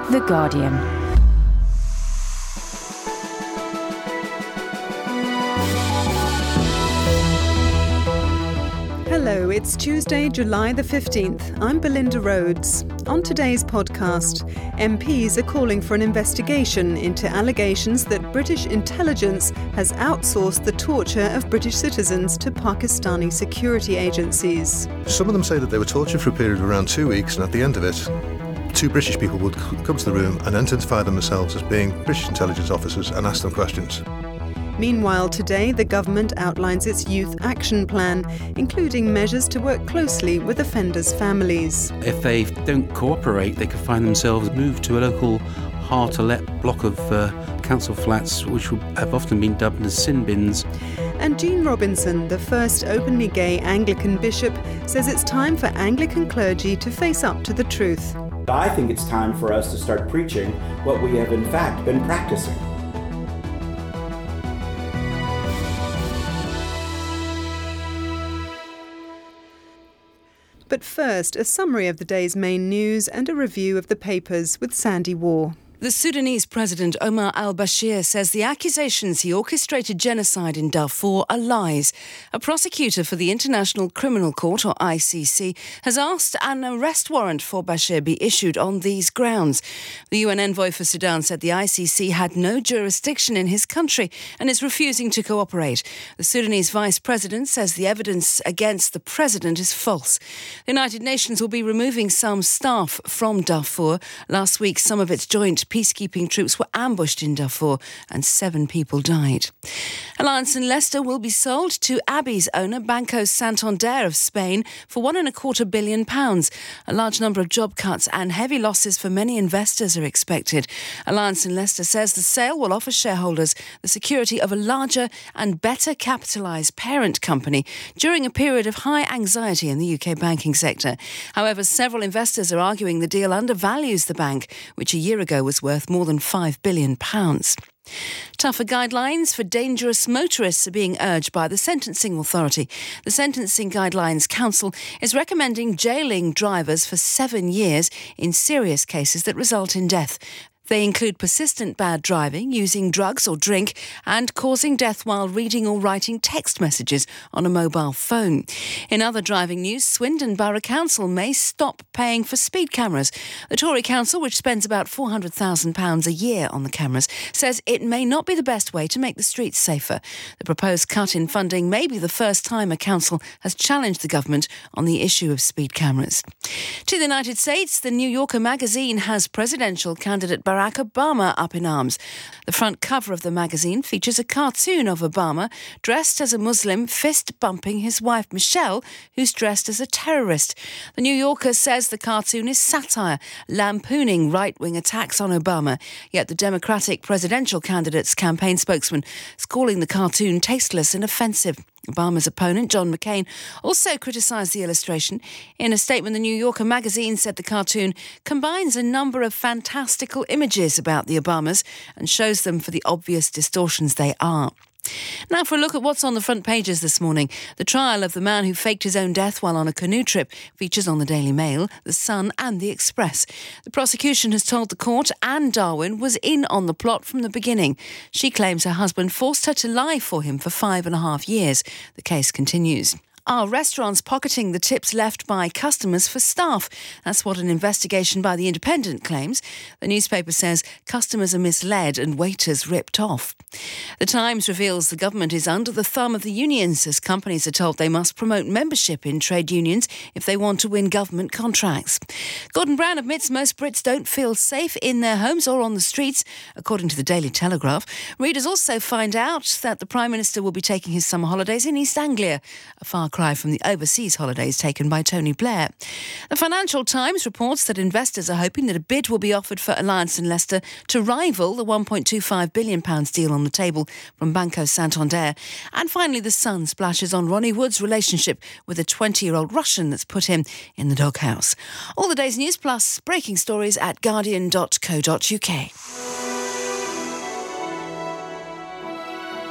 The Guardian. Hello, it's Tuesday, July the 15th. I'm Belinda Rhodes. On today's podcast, MPs are calling for an investigation into allegations that British intelligence has outsourced the torture of British citizens to Pakistani security agencies. Some of them say that they were tortured for a period of around 2 weeks, and at the end of it, 2 British people would come to the room and identify themselves as being British intelligence officers and ask them questions. Meanwhile, today, the government outlines its youth action plan, including measures to work closely with offenders' families. If they don't cooperate, they could find themselves moved to a local hard-to-let block of council flats, which have often been dubbed as sin bins. And Jean Robinson, the first openly gay Anglican bishop, says it's time for Anglican clergy to face up to the truth. I think it's time for us to start preaching what we have in fact been practicing. But first, a summary of the day's main news and a review of the papers with Sandy Waugh. The Sudanese President Omar al-Bashir says the accusations he orchestrated genocide in Darfur are lies. A prosecutor for the International Criminal Court, or ICC, has asked an arrest warrant for Bashir be issued on these grounds. The UN envoy for Sudan said the ICC had no jurisdiction in his country and is refusing to cooperate. The Sudanese vice president says the evidence against the president is false. The United Nations will be removing some staff from Darfur. Last week, some of its joint peacekeeping troops were ambushed in Darfur and 7 people died. Alliance and Leicester will be sold to Abbey's owner, Banco Santander of Spain, for £1.25 billion. A large number of job cuts and heavy losses for many investors are expected. Alliance and Leicester says the sale will offer shareholders the security of a larger and better capitalised parent company during a period of high anxiety in the UK banking sector. However, several investors are arguing the deal undervalues the bank, which a year ago was worth more than £5 billion. Tougher guidelines for dangerous motorists are being urged by the Sentencing Authority. The Sentencing Guidelines Council is recommending jailing drivers for 7 years in serious cases that result in death. They include persistent bad driving, using drugs or drink, and causing death while reading or writing text messages on a mobile phone. In other driving news, Swindon Borough Council may stop paying for speed cameras. The Tory Council, which spends about £400,000 a year on the cameras, says it may not be the best way to make the streets safer. The proposed cut in funding may be the first time a council has challenged the government on the issue of speed cameras. To the United States, the New Yorker magazine has presidential candidate Barack Obama up in arms. The front cover of the magazine features a cartoon of Obama dressed as a Muslim fist-bumping his wife Michelle, who's dressed as a terrorist. The New Yorker says the cartoon is satire, lampooning right-wing attacks on Obama, yet the Democratic presidential candidate's campaign spokesman is calling the cartoon tasteless and offensive. Obama's opponent, John McCain, also criticised the illustration. In a statement, the New Yorker magazine said the cartoon combines a number of fantastical images about the Obamas and shows them for the obvious distortions they are. Now for a look at what's on the front pages this morning. The trial of the man who faked his own death while on a canoe trip features on the Daily Mail, The Sun and The Express. The prosecution has told the court Anne Darwin was in on the plot from the beginning. She claims her husband forced her to lie for him for 5.5 years. The case continues. Are restaurants pocketing the tips left by customers for staff? That's what an investigation by The Independent claims. The newspaper says customers are misled and waiters ripped off. The Times reveals the government is under the thumb of the unions as companies are told they must promote membership in trade unions if they want to win government contracts. Gordon Brown admits most Brits don't feel safe in their homes or on the streets, according to the Daily Telegraph. Readers also find out that the Prime Minister will be taking his summer holidays in East Anglia, a far cry from the overseas holidays taken by Tony Blair. The Financial Times reports that investors are hoping that a bid will be offered for Alliance and Leicester to rival the £1.25 billion deal on the table from Banco Santander. And finally, The Sun splashes on Ronnie Wood's relationship with a 20-year-old Russian that's put him in the doghouse. All the day's news plus breaking stories at guardian.co.uk.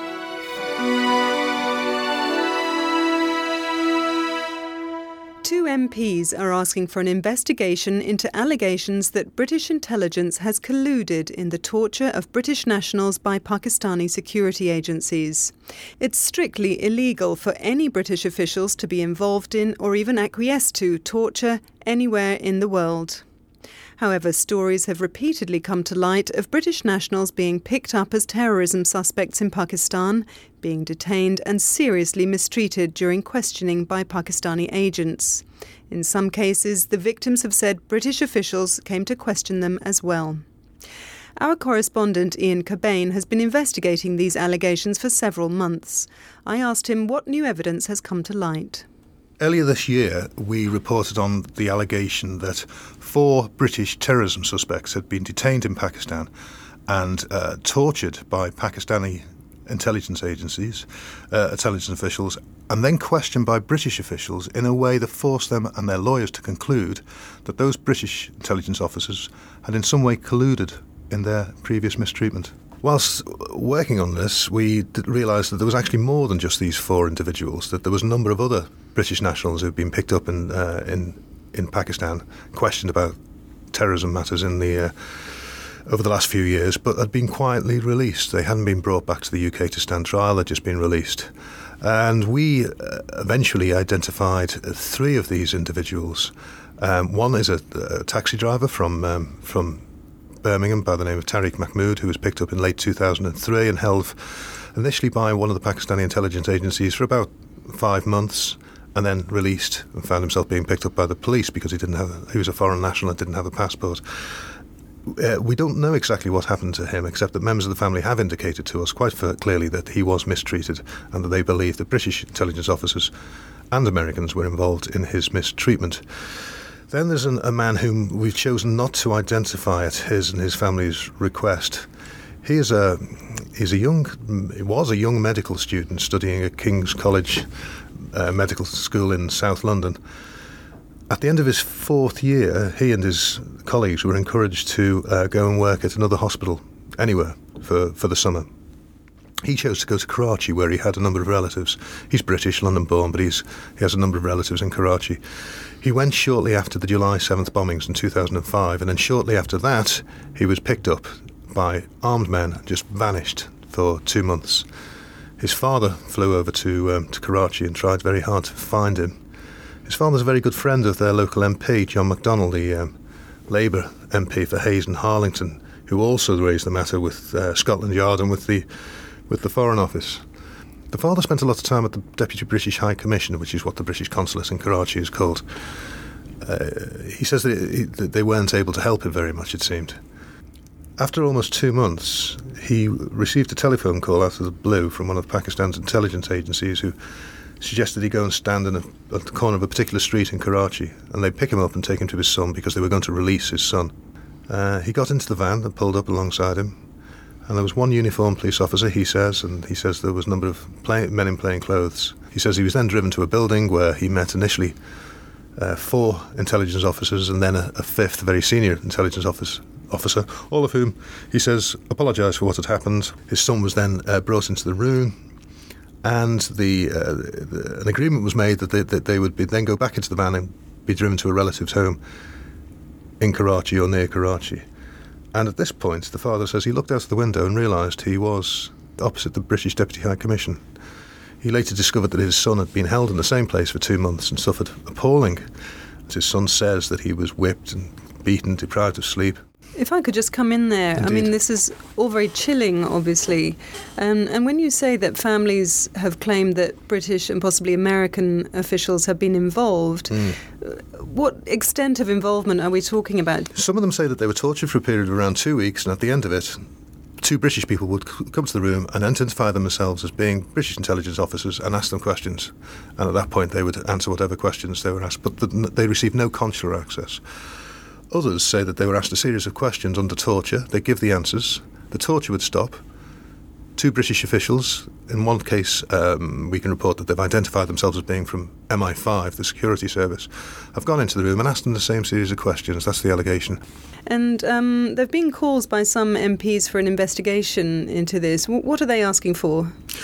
Two MPs are asking for an investigation into allegations that British intelligence has colluded in the torture of British nationals by Pakistani security agencies. It's strictly illegal for any British officials to be involved in or even acquiesce to torture anywhere in the world. However, stories have repeatedly come to light of British nationals being picked up as terrorism suspects in Pakistan, being detained and seriously mistreated during questioning by Pakistani agents. In some cases, the victims have said British officials came to question them as well. Our correspondent Ian Cobain has been investigating these allegations for several months. I asked him what new evidence has come to light. Earlier this year, we reported on the allegation that 4 British terrorism suspects had been detained in Pakistan and tortured by Pakistani intelligence agencies, intelligence officials, and then questioned by British officials in a way that forced them and their lawyers to conclude that those British intelligence officers had in some way colluded in their previous mistreatment. Whilst working on this, we realised that there was actually more than just these 4 individuals, that there was a number of other British nationals who'd been picked up in Pakistan, questioned about terrorism matters over the last few years, but had been quietly released. They hadn't been brought back to the UK to stand trial, they'd just been released. And we eventually identified 3 of these individuals. One is a taxi driver from Birmingham by the name of Tariq Mahmood, who was picked up in late 2003 and held initially by one of the Pakistani intelligence agencies for about 5 months, and then released and found himself being picked up by the police because he was a foreign national and didn't have a passport. We don't know exactly what happened to him, except that members of the family have indicated to us quite clearly that he was mistreated and that they believe that British intelligence officers and Americans were involved in his mistreatment. Then there's a man whom we've chosen not to identify at his and his family's request. He was a young medical student studying at King's College Medical School in South London. At the end of his 4th year, he and his colleagues were encouraged to go and work at another hospital anywhere for the summer. He chose to go to Karachi, where he had a number of relatives. He's British, London-born, but he has a number of relatives in Karachi. He went shortly after the July 7th bombings in 2005, and then shortly after that, he was picked up by armed men, just vanished for 2 months. His father flew over to Karachi and tried very hard to find him. His father's a very good friend of their local MP, John McDonnell, the Labour MP for Hayes and Harlington, who also raised the matter with Scotland Yard and with the Foreign Office. The father spent a lot of time at the Deputy British High Commissioner, which is what the British Consulate in Karachi is called. He says that they weren't able to help him very much, it seemed. After almost 2 months, he received a telephone call out of the blue from one of Pakistan's intelligence agencies who suggested he go and stand at the corner of a particular street in Karachi, and they'd pick him up and take him to his son because they were going to release his son. He got into the van and pulled up alongside him, and there was one uniformed police officer, he says there was a number of men in plain clothes. He says he was then driven to a building where he met initially 4 intelligence officers and then a 5th very senior intelligence officer, all of whom, he says, apologised for what had happened. His son was then brought into the room, and an agreement was made that they would then go back into the van and be driven to a relative's home in Karachi or near Karachi. And at this point, the father says he looked out of the window and realised he was opposite the British Deputy High Commission. He later discovered that his son had been held in the same place for 2 months and suffered appalling. His son says that he was whipped and beaten, deprived of sleep. If I could just come in there, Indeed. I mean, this is all very chilling, obviously. And when you say that families have claimed that British and possibly American officials have been involved, what extent of involvement are we talking about? Some of them say that they were tortured for a period of around 2 weeks, and at the end of it, 2 British people would come to the room and identify themselves as being British intelligence officers and ask them questions. And at that point, they would answer whatever questions they were asked, but they received no consular access. Others say that they were asked a series of questions under torture. They'd give the answers. The torture would stop. 2 British officials, in one case we can report that they've identified themselves as being from MI5, the security service, have gone into the room and asked them the same series of questions. That's the allegation. And there have been calls by some MPs for an investigation into this. What are they asking for?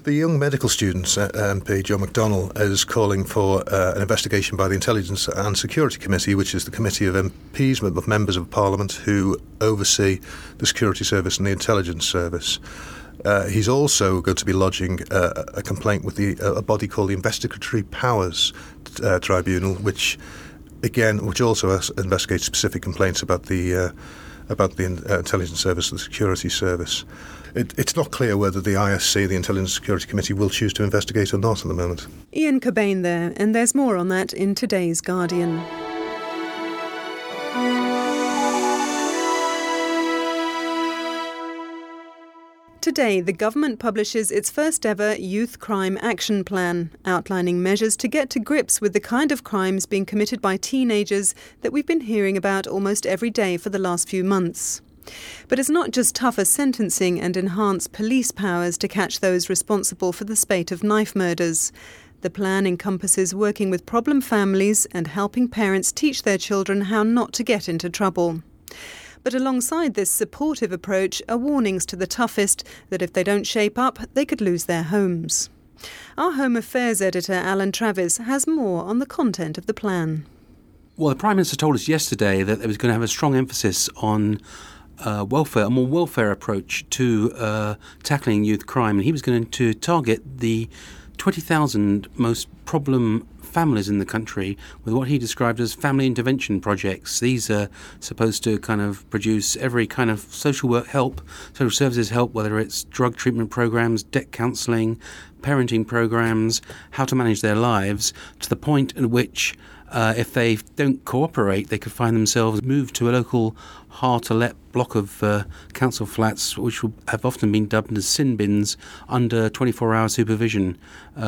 The Young Medical Students MP, John McDonnell, is calling for an investigation by the Intelligence and Security Committee, which is the committee of MPs, of members of Parliament, who oversee the Security Service and the Intelligence Service. He's also going to be lodging a complaint with a body called the Investigatory Powers Tribunal, which also investigates specific complaints about the Intelligence Service and the Security Service. It's not clear whether the ISC, the Intelligence and Security Committee, will choose to investigate or not at the moment. Ian Cobain there, and there's more on that in today's Guardian. Today, the government publishes its first ever Youth Crime Action Plan, outlining measures to get to grips with the kind of crimes being committed by teenagers that we've been hearing about almost every day for the last few months. But it's not just tougher sentencing and enhanced police powers to catch those responsible for the spate of knife murders. The plan encompasses working with problem families and helping parents teach their children how not to get into trouble. But alongside this supportive approach are warnings to the toughest that if they don't shape up, they could lose their homes. Our Home Affairs editor, Alan Travis, has more on the content of the plan. Well, the Prime Minister told us yesterday that there was going to have a strong emphasis on a more welfare approach to tackling youth crime. And he was going to target the 20,000 most problem families in the country with what he described as family intervention projects. These are supposed to kind of produce every kind of social work help, social services help, whether it's drug treatment programs, debt counselling, parenting programs, how to manage their lives, to the point at which if they don't cooperate, they could find themselves moved to a local hard-to-let block of council flats, which have often been dubbed as sin bins, under 24-hour supervision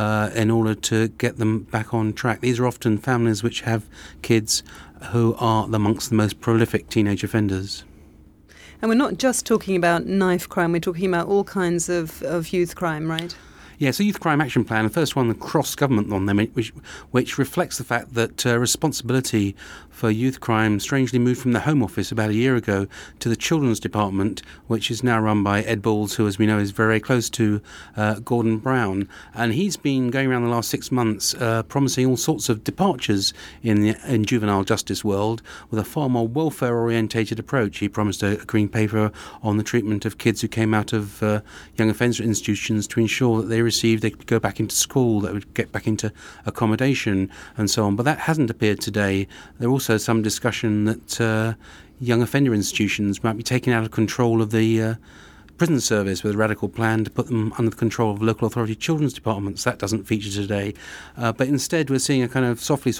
in order to get them back on track. These are often families which have kids who are amongst the most prolific teenage offenders. And we're not just talking about knife crime, we're talking about all kinds of youth crime, right? Yeah, so Youth Crime Action Plan, the first one, the cross-government one, which reflects the fact that responsibility for youth crime strangely moved from the Home Office about a year ago to the Children's Department, which is now run by Ed Balls, who, as we know, is very close to Gordon Brown. And he's been going around the last 6 months promising all sorts of departures in juvenile justice world with a far more welfare-orientated approach. He promised a green paper on the treatment of kids who came out of young offender institutions to ensure that they could go back into school, that would get back into accommodation and so on. But that hasn't appeared today. There also some discussion that young offender institutions might be taken out of control of the prison service with a radical plan to put them under the control of local authority children's departments. That doesn't feature today. But instead we're seeing a kind of softly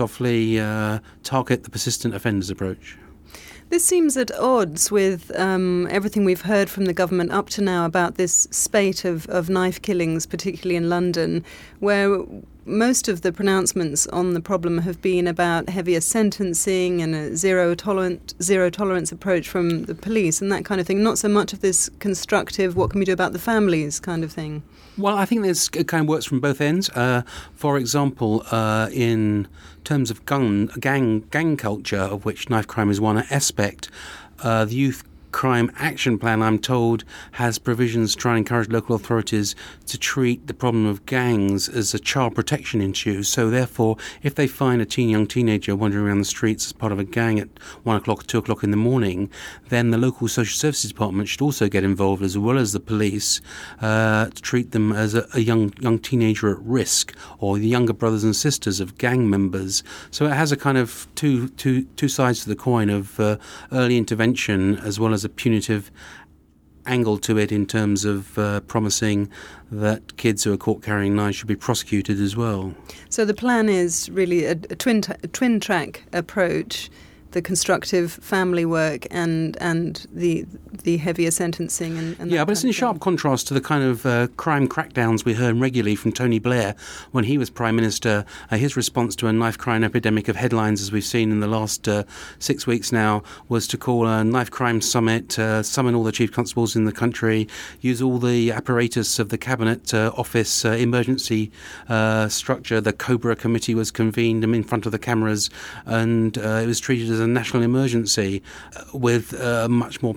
target the persistent offenders approach. This seems at odds with everything we've heard from the government up to now about this spate of knife killings, particularly in London, where most of the pronouncements on the problem have been about heavier sentencing and a zero tolerance approach from the police and that kind of thing, not so much of this constructive, what can we do about the families kind of thing. Well, I think it kind of works from both ends. For example, in terms of gang culture, of which knife crime is one aspect, the Youth Crime Action Plan, I'm told, has provisions to try and encourage local authorities to treat the problem of gangs as a child protection issue. So therefore, if they find a young teenager wandering around the streets as part of a gang at 1 o'clock or 2 o'clock in the morning, then the local social services department should also get involved, as well as the police, to treat them as a young teenager at risk, or the younger brothers and sisters of gang members. So it has a kind of two sides to the coin of early intervention as well as a punitive angle to it in terms of promising that kids who are caught carrying knives should be prosecuted as well. So the plan is really a twin-track approach, the constructive family work and the heavier sentencing. And yeah, but it's in sharp contrast to the kind of crime crackdowns we heard regularly from Tony Blair when he was Prime Minister. His response to a knife crime epidemic of headlines, as we've seen in the last 6 weeks now, was to call a knife crime summit, summon all the chief constables in the country, use all the apparatus of the Cabinet Office emergency structure. The Cobra Committee was convened in front of the cameras, and it was treated as a national emergency with much more punitive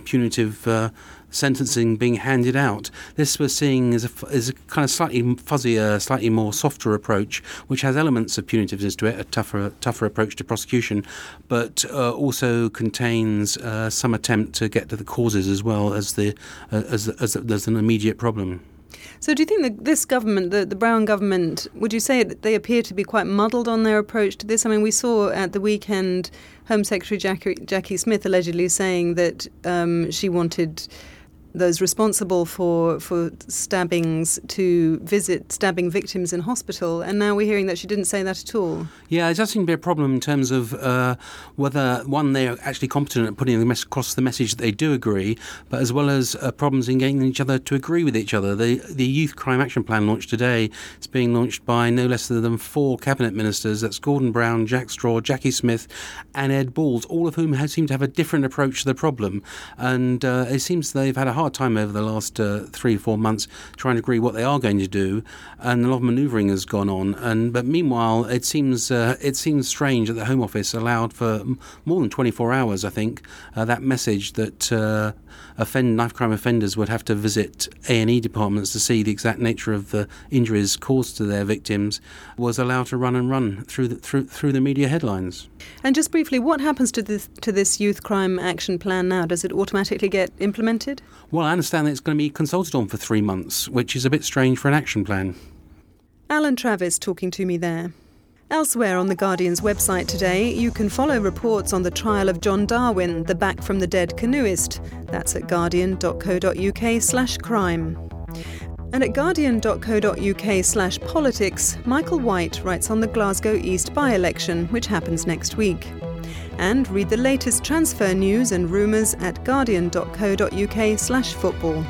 punitive sentencing being handed out. This we're seeing is a kind of slightly fuzzier, slightly more softer approach, which has elements of punitiveness to it, a tougher approach to prosecution, but also contains some attempt to get to the causes as well as as an immediate problem. So do you think that this government, the Brown government, would you say that they appear to be quite muddled on their approach to this? I mean, we saw at the weekend Home Secretary Jackie Smith allegedly saying that she wanted those responsible for stabbings to visit stabbing victims in hospital, and now we're hearing that she didn't say that at all. Yeah, it does seem to be a problem in terms of whether, one, they're actually competent at putting across the message that they do agree, but as well as problems in getting each other to agree with each other. The Youth Crime Action Plan launched today. It's being launched by no less than 4 cabinet ministers. That's Gordon Brown, Jack Straw, Jackie Smith and Ed Balls, all of whom seem to have a different approach to the problem. And it seems they've had a hard time over the last 3-4 months trying to agree what they are going to do, and a lot of manoeuvring has gone on. But meanwhile, it seems strange that the Home Office allowed for more than 24 hours, I think, that message that knife crime offenders would have to visit A&E departments to see the exact nature of the injuries caused to their victims was allowed to run through the media headlines. And just briefly, what happens to this Youth Crime Action Plan now? Does it automatically get implemented? Well, I understand that it's going to be consulted on for 3 months, which is a bit strange for an action plan. Alan Travis talking to me there. Elsewhere on The Guardian's website today, you can follow reports on the trial of John Darwin, the back-from-the-dead canoeist. That's at guardian.co.uk/crime. And at guardian.co.uk/politics, Michael White writes on the Glasgow East by-election, which happens next week. And read the latest transfer news and rumours at guardian.co.uk/football.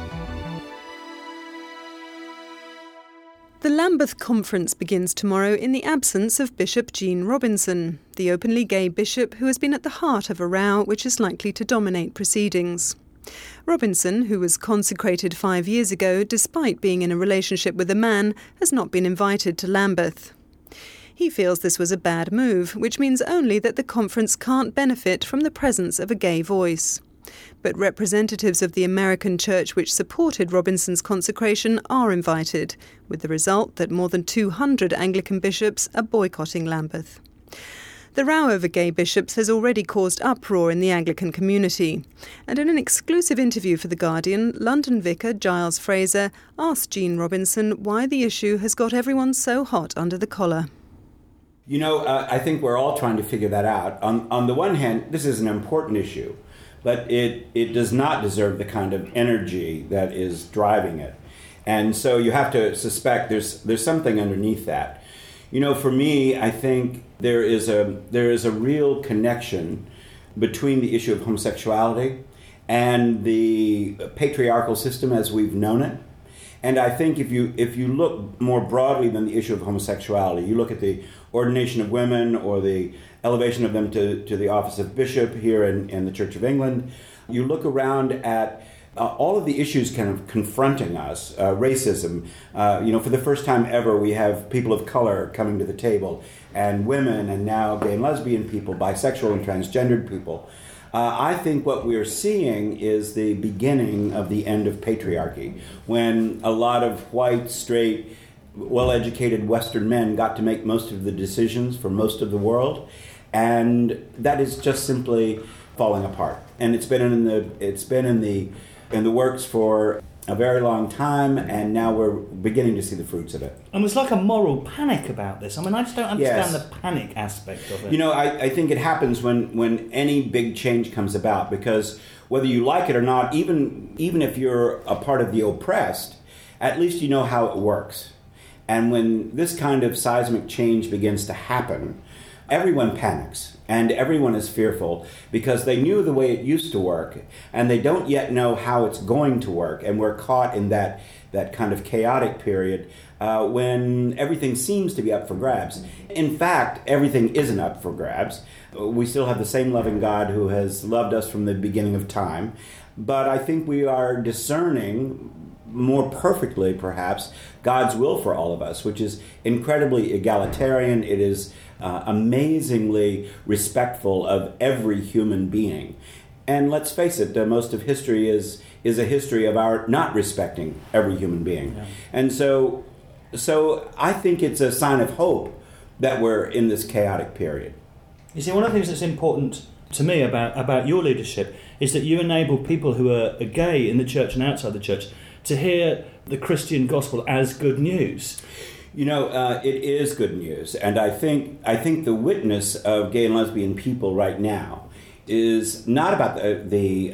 The Lambeth Conference begins tomorrow in the absence of Bishop Gene Robinson, the openly gay bishop who has been at the heart of a row which is likely to dominate proceedings. Robinson, who was consecrated 5 years ago despite being in a relationship with a man, has not been invited to Lambeth. He feels this was a bad move, which means only that the conference can't benefit from the presence of a gay voice. But representatives of the American church which supported Robinson's consecration are invited, with the result that more than 200 Anglican bishops are boycotting Lambeth. The row over gay bishops has already caused uproar in the Anglican community. And in an exclusive interview for The Guardian, London vicar Giles Fraser asked Gene Robinson why the issue has got everyone so hot under the collar. You know, I think we're all trying to figure that out. On the one hand, this is an important issue, but it does not deserve the kind of energy that is driving it. And so you have to suspect there's something underneath that. You know, for me, I think there is a real connection between the issue of homosexuality and the patriarchal system as we've known it. And I think if you look more broadly than the issue of homosexuality, you look at the ordination of women or the elevation of them to the office of bishop here in the Church of England, you look around at all of the issues kind of confronting us, racism. For the first time ever, we have people of color coming to the table, and women, and now gay and lesbian people, bisexual and transgendered people. I think what we're seeing is the beginning of the end of patriarchy, when a lot of white, straight, well-educated Western men got to make most of the decisions for most of the world, and that is just simply falling apart. And it's been in the works for a very long time, and now we're beginning to see the fruits of it. And there's like a moral panic about this. I mean, I just don't understand the panic aspect of it. You know, I think it happens when any big change comes about, because whether you like it or not, even if you're a part of the oppressed, at least you know how it works. And when this kind of seismic change begins to happen, everyone panics and everyone is fearful because they knew the way it used to work and they don't yet know how it's going to work. And we're caught in that kind of chaotic period when everything seems to be up for grabs. In fact, everything isn't up for grabs. We still have the same loving God who has loved us from the beginning of time. But I think we are discerning more perfectly, perhaps, God's will for all of us, which is incredibly egalitarian. It is amazingly respectful of every human being. And let's face it, most of history is a history of our not respecting every human being. Yeah. And so I think it's a sign of hope that we're in this chaotic period. You see, one of the things that's important to me about your leadership is that you enable people who are gay in the church and outside the church to hear the Christian gospel as good news. You know, it is good news, and I think the witness of gay and lesbian people right now is not about the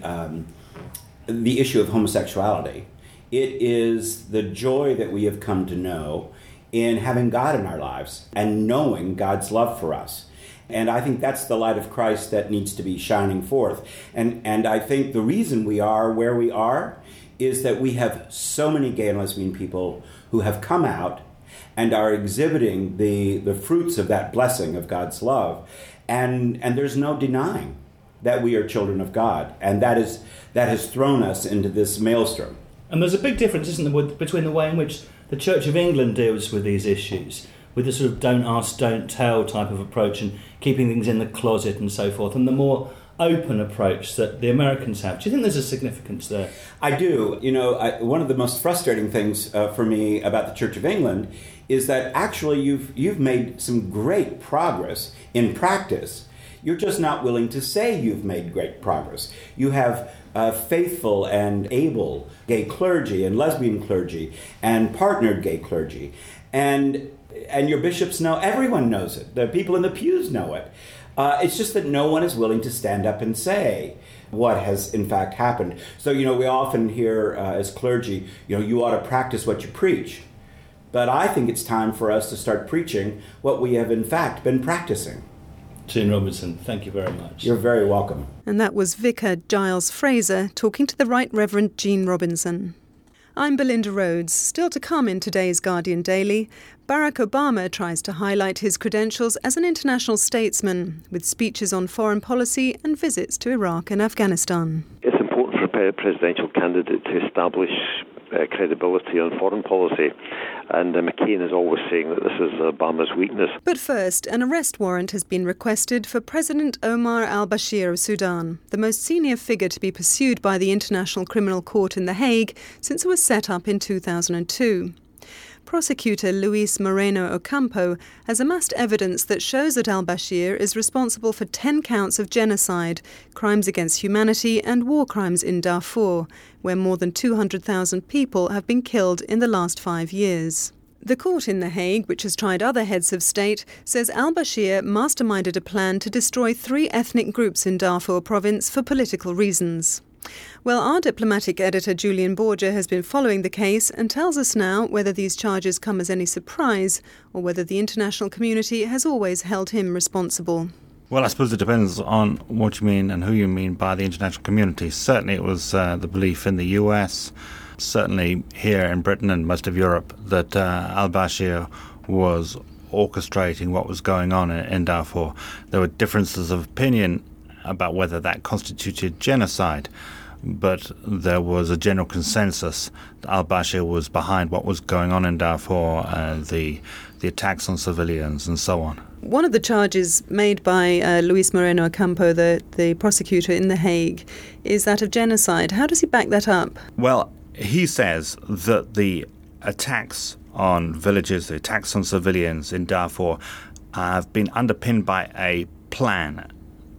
issue of homosexuality. It is the joy that we have come to know in having God in our lives and knowing God's love for us. And I think that's the light of Christ that needs to be shining forth. And I think the reason we are where we are is that we have so many gay and lesbian people who have come out and are exhibiting the fruits of that blessing of God's love. And there's no denying that we are children of God. And that has thrown us into this maelstrom. And there's a big difference, isn't there, between the way in which the Church of England deals with these issues, with the sort of don't ask, don't tell type of approach and keeping things in the closet and so forth, and the more open approach that the Americans have. Do you think there's a significance there? I do. You know, one of the most frustrating things for me about the Church of England is that actually you've made some great progress in practice. You're just not willing to say you've made great progress. You have faithful and able gay clergy and lesbian clergy and partnered gay clergy. And your bishops know, everyone knows it. The people in the pews know it. It's just that no one is willing to stand up and say what has in fact happened. So, you know, we often hear as clergy, you know, you ought to practice what you preach. But I think it's time for us to start preaching what we have in fact been practicing. Gene Robinson, thank you very much. You're very welcome. And that was Vicar Giles Fraser talking to the Right Reverend Gene Robinson. I'm Belinda Rhodes. Still to come in today's Guardian Daily, Barack Obama tries to highlight his credentials as an international statesman, with speeches on foreign policy and visits to Iraq and Afghanistan. It's important for a presidential candidate to establish credibility on foreign policy, and McCain is always saying that this is Obama's weakness. But first, an arrest warrant has been requested for President Omar al-Bashir of Sudan, the most senior figure to be pursued by the International Criminal Court in The Hague since it was set up in 2002. Prosecutor Luis Moreno Ocampo has amassed evidence that shows that al-Bashir is responsible for 10 counts of genocide, crimes against humanity and war crimes in Darfur, where more than 200,000 people have been killed in the last 5 years. The court in The Hague, which has tried other heads of state, says al-Bashir masterminded a plan to destroy 3 ethnic groups in Darfur province for political reasons. Well, our diplomatic editor Julian Borger has been following the case and tells us now whether these charges come as any surprise or whether the international community has always held him responsible. Well, I suppose it depends on what you mean and who you mean by the international community. Certainly it was the belief in the US, certainly here in Britain and most of Europe, that al-Bashir was orchestrating what was going on in Darfur. There were differences of opinion about whether that constituted genocide, but there was a general consensus that al-Bashir was behind what was going on in Darfur, the attacks on civilians and so on. One of the charges made by Luis Moreno Ocampo, the prosecutor in The Hague, is that of genocide. How does he back that up? Well, he says that the attacks on villages, the attacks on civilians in Darfur have been underpinned by a plan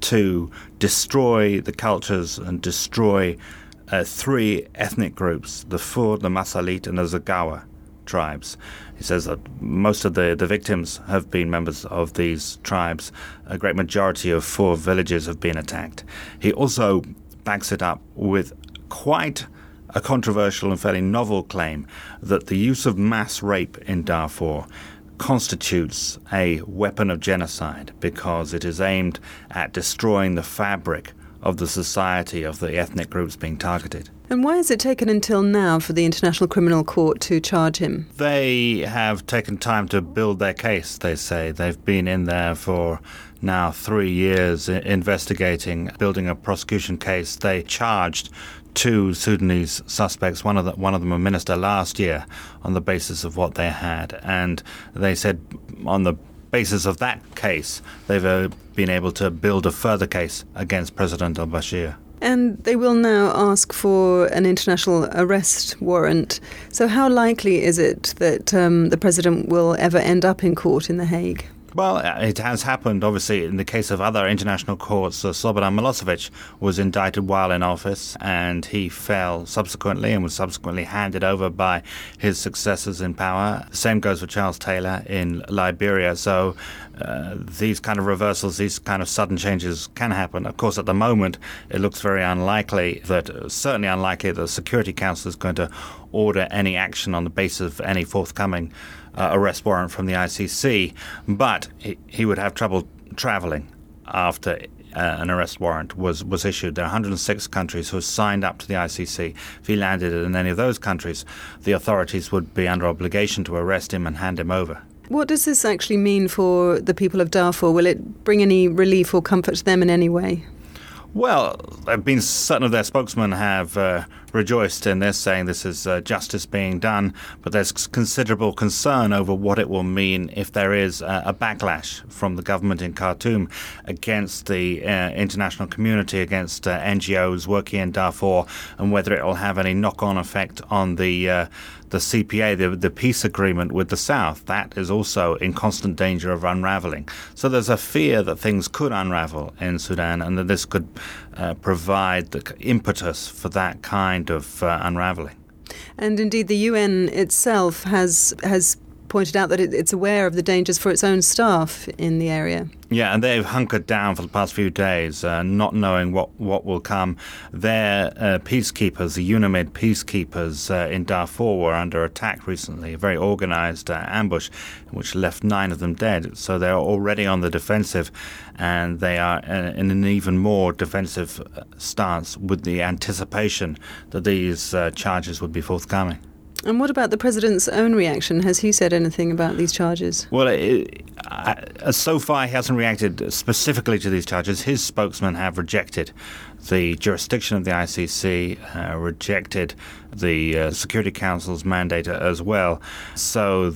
to destroy the cultures and destroy 3 ethnic groups, the Fur, the Masalit and the Zagawa tribes. He says that most of the victims have been members of these tribes. A great majority of Fur villages have been attacked. He also backs it up with quite a controversial and fairly novel claim that the use of mass rape in Darfur constitutes a weapon of genocide because it is aimed at destroying the fabric of the society of the ethnic groups being targeted. And why has it taken until now for the International Criminal Court to charge him? They have taken time to build their case, they say. They've been in there for now 3 years investigating, building a prosecution case. They charged 2 Sudanese suspects, one of them a minister last year, on the basis of what they had. And they said on the basis of that case, they've been able to build a further case against President al-Bashir. And they will now ask for an international arrest warrant. So how likely is it that the president will ever end up in court in The Hague? Well, it has happened, obviously, in the case of other international courts. Slobodan Milosevic was indicted while in office, and he fell subsequently and was subsequently handed over by his successors in power. The same goes for Charles Taylor in Liberia. So these kind of reversals, these kind of sudden changes can happen. Of course, at the moment, it looks very unlikely that the Security Council is going to order any action on the basis of any forthcoming arrest warrant from the ICC, but he would have trouble travelling after an arrest warrant was issued. There are 106 countries who signed up to the ICC. If he landed in any of those countries, the authorities would be under obligation to arrest him and hand him over. What does this actually mean for the people of Darfur? Will it bring any relief or comfort to them in any way? Well, certain of their spokesmen have rejoiced in this, saying this is justice being done, but there's considerable concern over what it will mean if there is a backlash from the government in Khartoum against the international community, against NGOs working in Darfur, and whether it will have any knock-on effect on the CPA, the peace agreement with the South. That is also in constant danger of unraveling. So there's a fear that things could unravel in Sudan, and that this could provide the impetus for that kind of unraveling. And indeed, the UN itself has pointed out that it's aware of the dangers for its own staff in the area. Yeah, and they've hunkered down for the past few days, not knowing what will come. Their peacekeepers, the UNAMID peacekeepers in Darfur, were under attack recently, a very organised ambush, which left 9 of them dead. So they're already on the defensive, and they are in an even more defensive stance with the anticipation that these charges would be forthcoming. And what about the president's own reaction? Has he said anything about these charges? Well, so far he hasn't reacted specifically to these charges. His spokesmen have rejected the jurisdiction of the ICC, rejected the Security Council's mandate as well. So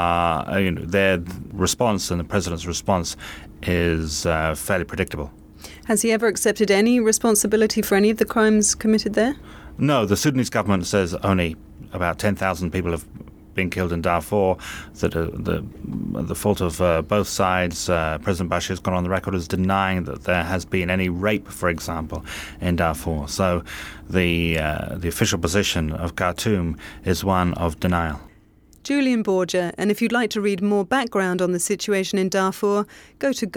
their response and the president's response is fairly predictable. Has he ever accepted any responsibility for any of the crimes committed there? No, the Sudanese government says only about 10,000 people have been killed in Darfur, that the fault of both sides. President Bashir has gone on the record as denying that there has been any rape, for example, in Darfur. So the official position of Khartoum is one of denial. Julian Borger, and if you'd like to read more background on the situation in Darfur, go to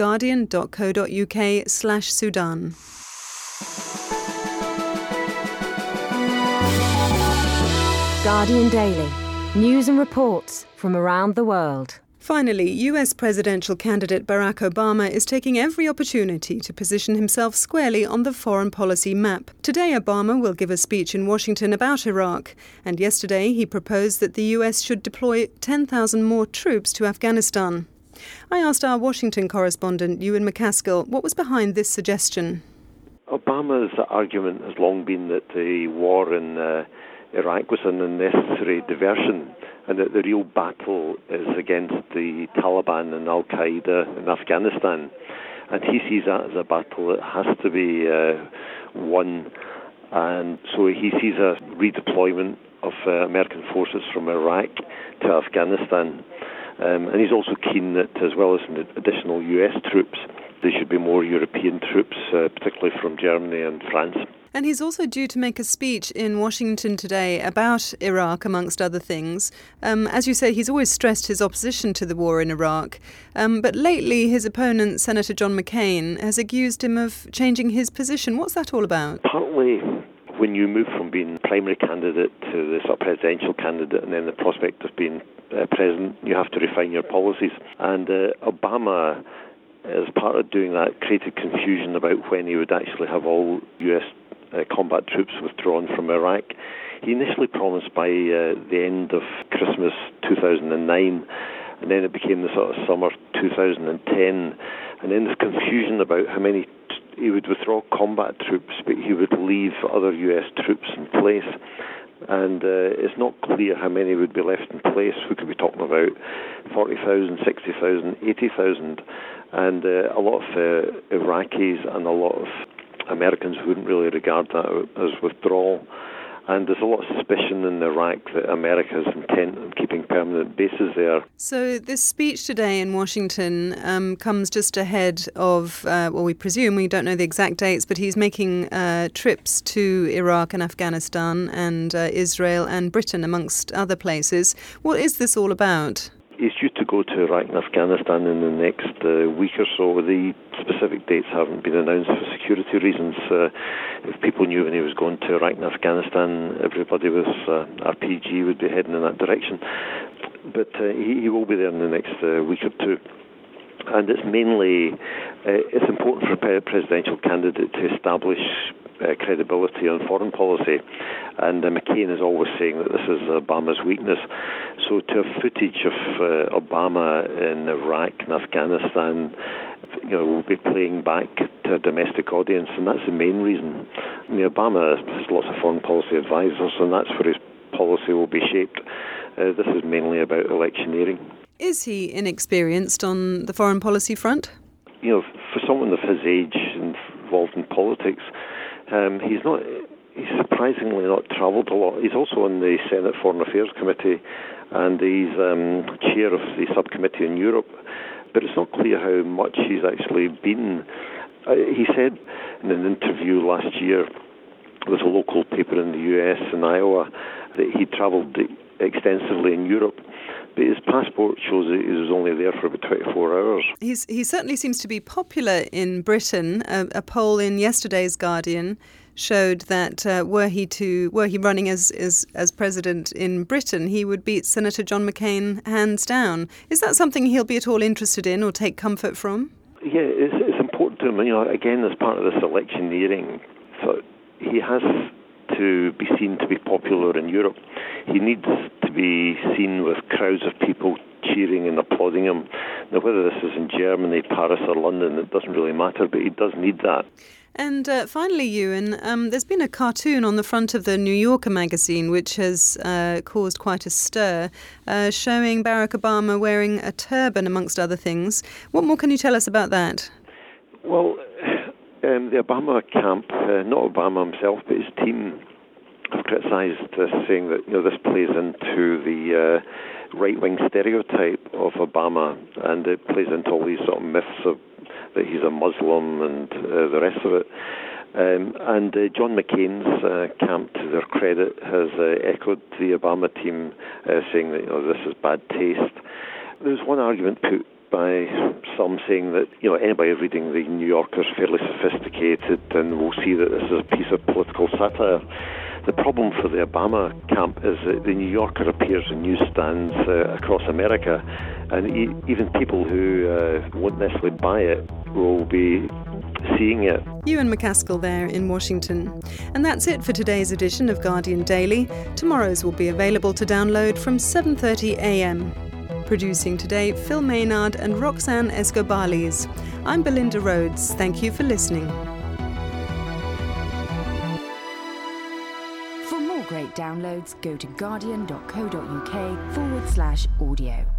guardian.co.uk/Sudan. Guardian Daily. News and reports from around the world. Finally, US presidential candidate Barack Obama is taking every opportunity to position himself squarely on the foreign policy map. Today, Obama will give a speech in Washington about Iraq, and yesterday he proposed that the US should deploy 10,000 more troops to Afghanistan. I asked our Washington correspondent, Ewan McCaskill, what was behind this suggestion. Obama's argument has long been that the war in Iraq was an unnecessary diversion, and that the real battle is against the Taliban and Al-Qaeda in Afghanistan. And he sees that as a battle that has to be won. And so he sees a redeployment of American forces from Iraq to Afghanistan. And he's also keen that, as well as additional US troops, there should be more European troops, particularly from Germany and France. And he's also due to make a speech in Washington today about Iraq, amongst other things. As you say, he's always stressed his opposition to the war in Iraq. But lately, his opponent, Senator John McCain, has accused him of changing his position. What's that all about? Partly, when you move from being primary candidate to the sort of presidential candidate and then the prospect of being president, you have to refine your policies. And Obama, as part of doing that, created confusion about when he would actually have all US combat troops withdrawn from Iraq. He initially promised by the end of Christmas 2009, and then it became the sort of summer 2010, and then there's confusion about how many he would withdraw combat troops, but he would leave other US troops in place. And it's not clear how many would be left in place. We could be talking about 40,000, 60,000, 80,000. And a lot of Iraqis and a lot of Americans wouldn't really regard that as withdrawal. And there's a lot of suspicion in Iraq that America is intent on keeping permanent bases there. So this speech today in Washington comes just ahead of, we presume, we don't know the exact dates, but he's making trips to Iraq and Afghanistan and Israel and Britain, amongst other places. What is this all about? He's due to go to Iraq and Afghanistan in the next week or so. The specific dates haven't been announced for security reasons. If people knew when he was going to Iraq and Afghanistan, everybody with RPG would be heading in that direction. But he will be there in the next week or two. And it's mainly, it's important for a presidential candidate to establish credibility on foreign policy, and McCain is always saying that this is Obama's weakness. So to have footage of Obama in Iraq and Afghanistan, will be playing back to a domestic audience, and that's the main reason. Obama has lots of foreign policy advisors, and that's where his policy will be shaped. This is mainly about electioneering. Is he inexperienced on the foreign policy front? For someone of his age involved in politics, he's surprisingly not travelled a lot. He's also on the Senate Foreign Affairs Committee, and he's chair of the subcommittee in Europe. But it's not clear how much he's actually been. He said in an interview last year with a local paper in the US in Iowa that he travelled extensively in Europe. But his passport shows that he was only there for about 24 hours. He certainly seems to be popular in Britain. A poll in yesterday's Guardian showed that were he running as president in Britain, he would beat Senator John McCain hands down. Is that something he'll be at all interested in or take comfort from? Yeah, it's important to him. Again, as part of this electioneering, so he has to be seen to be popular in Europe. He needs to be seen with crowds of people cheering and applauding him. Now, whether this is in Germany, Paris or London, it doesn't really matter, but he does need that. And finally, Ewan, there's been a cartoon on the front of the New Yorker magazine which has caused quite a stir, showing Barack Obama wearing a turban, amongst other things. What more can you tell us about that? Well, the Obama camp, not Obama himself, but his team, have criticised this, saying that this plays into the right-wing stereotype of Obama, and it plays into all these sort of myths of that he's a Muslim and the rest of it. And John McCain's camp, to their credit, has echoed the Obama team, saying that this is bad taste. There's one argument put by some saying that anybody reading the New Yorker is fairly sophisticated and will see that this is a piece of political satire. The problem for the Obama camp is that the New Yorker appears in newsstands across America, and even people who won't necessarily buy it will be seeing it. Ewan McCaskill there in Washington. And that's it for today's edition of Guardian Daily. Tomorrow's will be available to download from 7:30 a.m. Producing today, Phil Maynard and Roxanne Escobalis. I'm Belinda Rhodes. Thank you for listening. For more great downloads, go to guardian.co.uk/audio.